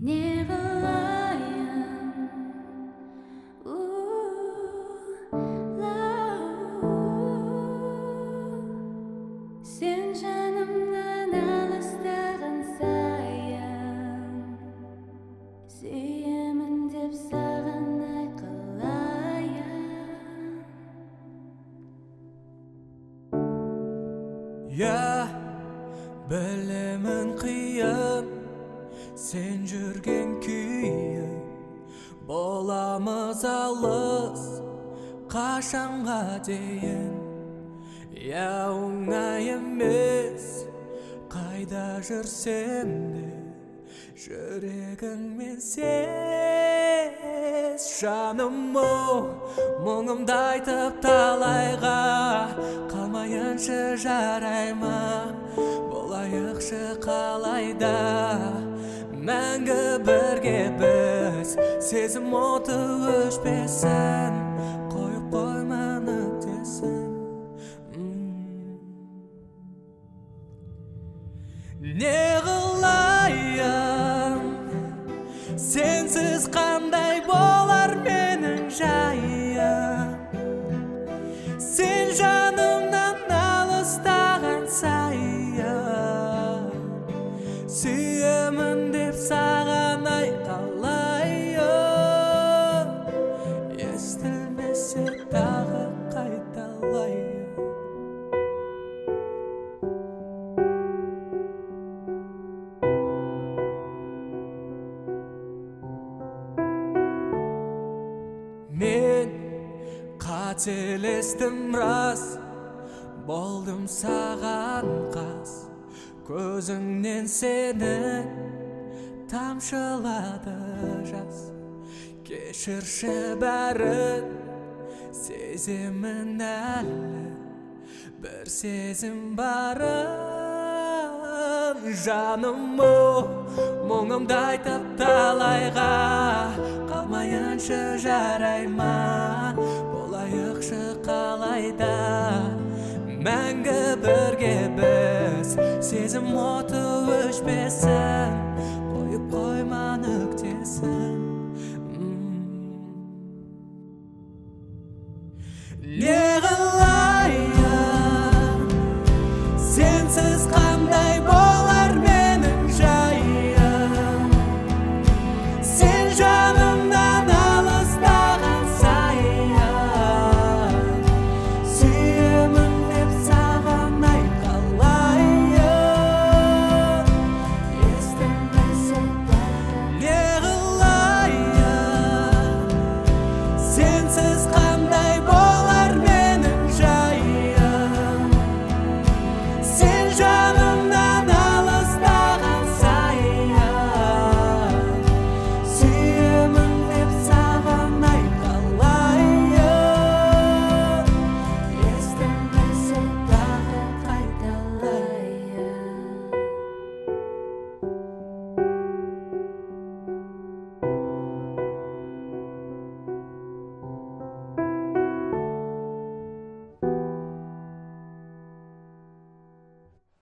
Не қылайын сен жанымнан алыстаған сайын сүйемін деп саған айқайлайын. Білемін қиын сен жүрген күйің, боламыз алыс қашанға дейін. Оңай емес қайда жүрсем де жүрегіңмен сез. Жаным-ау, мұңымды айтып талайға қалмайыншы жарай ма? Болайықшы қалайда мәңгі бірге біз, сезім оты өшпесін, қойып қойма нүктесін. Не қылайын, сенсіз қандай болар менің жайым? Сен жанымнан алыстаған сайын сүйемін деп саған айқайлайын. Естілмесе тағы қайталайын. Мен қателестім рас, болдым саған қас. Көзіңнен сенің тамшылады жас. Кешірші бәрін, сеземін әлі бір сезім барын. Жаным-ау, мұңымды айтып талайға қалмайыншы жарай ма? Болайықшы қалайда мәңгі бірге біз, сезім оты өшпесін.